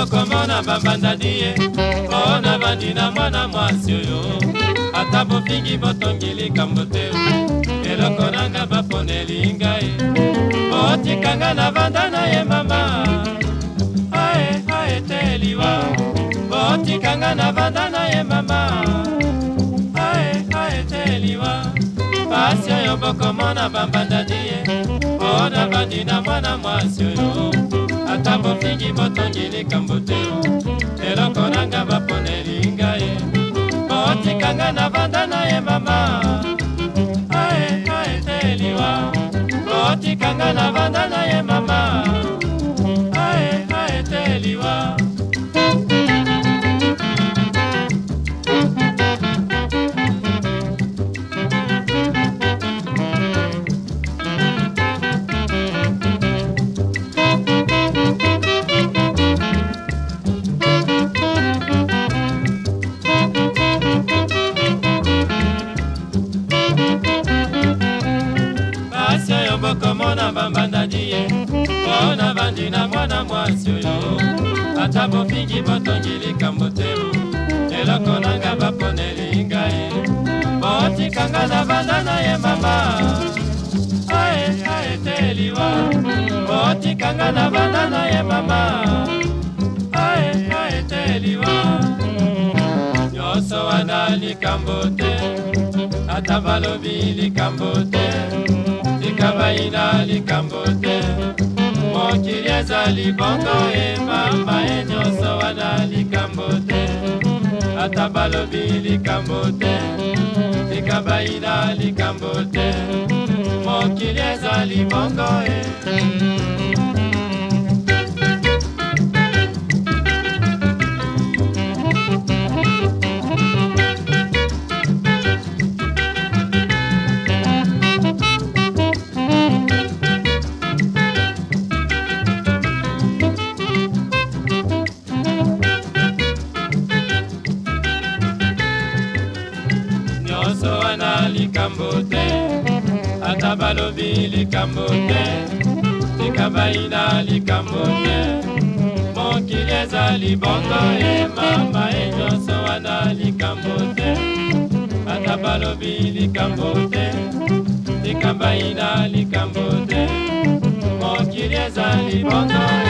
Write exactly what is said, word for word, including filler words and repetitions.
bokomona bambandadi ye mpo na bandi na mwana mwasi oyo ata bofingi botongi likambo te eloko nanga baponeli ngai botikanga na banda na ye mama ae ae te liwa botikanga na banda na ye mama ae ae te liwa pasi oyo bokomona bambandadi ye mpo na bandi na mwana mwasi oyo ata bofingi botongi likambo te eloko nanga baponeli ngai botikanga na banda na ye mama ae ae te liwa botikanga na banda na ye mama ae ae te liwa bokomona bambandadi ye mpo na bandi na mwana mwasi oyo ata bofingi botongi likambo te eloko nanga baponeli ngai botikanga na banda na ye mama ae ae te liwa botikanga na banda na ye mama ae ae te liwa nyonso wana likambo te ata balobi likambo te likabaina likambo te mokili ezali bongo e mama e nyonso wana likambo te ata balobi likambo te likabaina likambo te mokili ezali bongo e nyonso wana likambo te ata balobi likambo te likabaina likambo te mokili ezali bongo e mama e nyonso wana likambo te ata balobi likambo te likabaina likambo te mokili ezali bongo